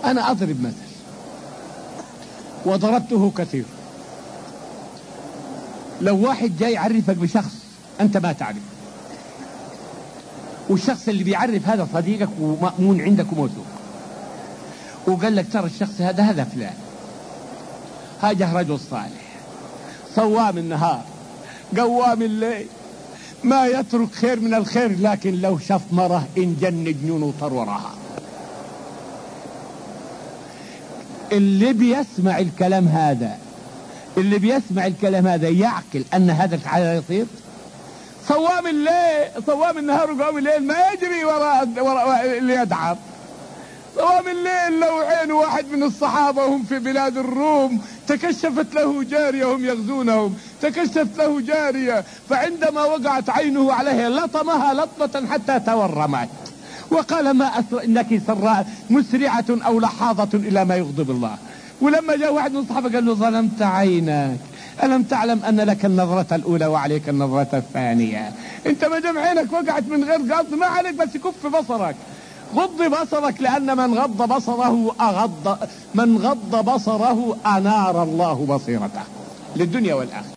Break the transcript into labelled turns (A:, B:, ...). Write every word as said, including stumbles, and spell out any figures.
A: أنا أضرب مثل وضربته كثير. لو واحد جاي يعرفك بشخص أنت ما تعرف، والشخص اللي بيعرف هذا صديقك ومأمون عندك وموثوق، وقال لك ترى الشخص هذا هذا فلان، هذا رجل صالح صوام النهار قوام الليل، ما يترك خير من الخير، لكن لو شاف مرة إن جن جنون وطر وراها. اللي بيسمع الكلام هذا اللي بيسمع الكلام هذا يعقل أن هذا الحال يصير. صوام الليل صوام النهار وقوام الليل ما يجري وراء وراء اللي يدعم. صوام الليل لو عين واحد من الصحابة هم في بلاد الروم تكشفت له جارية هم يغزونهم، تكشفت له جارية فعندما وقعت عينه عليها لطمها لطمة حتى تورمت وقال ما أسرع إنك سراء مسرعة أو لحاظة إلى ما يغضب الله. ولما جاء واحد من الصحابة قال له ظلمت عينك، ألم تعلم أن لك النظرة الأولى وعليك النظرة الثانية؟ أنت ما دام عينك وقعت من غير قصد ما عليك بس كف بصرك، غض بصرك، لأن من غض بصره أغض من غض بصره أنار الله بصيرته للدنيا والآخرة.